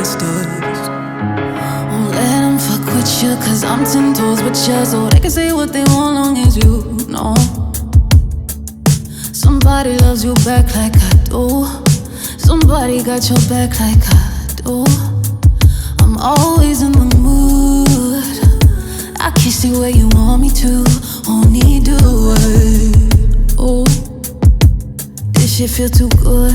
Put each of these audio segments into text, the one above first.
studs. Won't let them fuck with you, cause I'm 10 toes with you. So they can say what they want long as you know somebody loves you back like I do. Somebody got your back like I do. I'm always in the mood. I kiss you where you want me to. Only do it. Oh, this shit feel too good.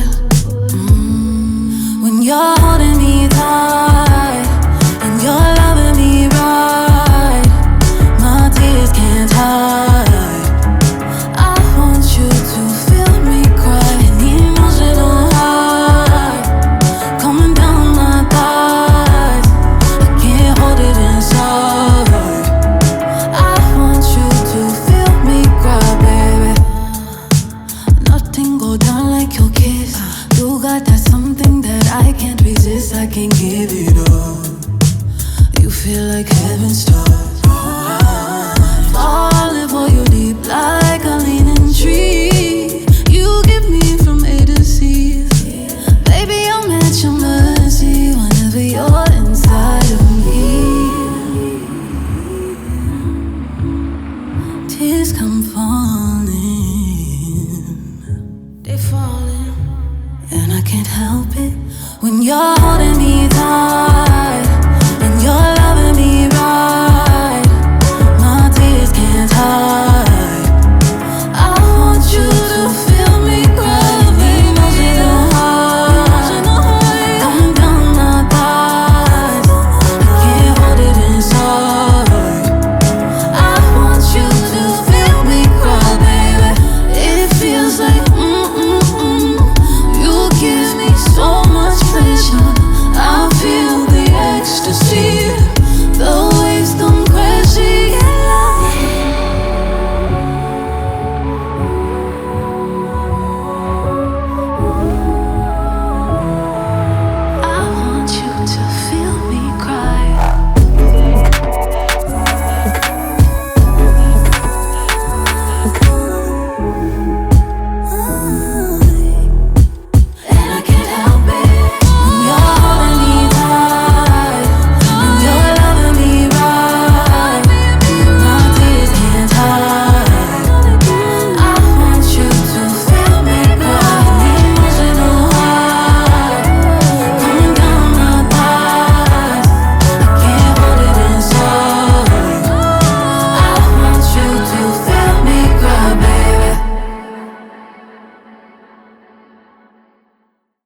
When you're holding me tight and you're loving me right, my tears can't hide. I want you to feel me cry, an emotional high coming down my thighs. I can't hold it inside. I want you to feel me cry, baby. Nothing go down like your kiss. You got that something that I can't resist. I can't give it up. You feel like heaven stars. Falling for you deep like a leaning tree. You give me from A to Z. Baby, I'm at your mercy whenever you're inside of me. Tears come falling. They falling, and I can't help it when you're holding me tight.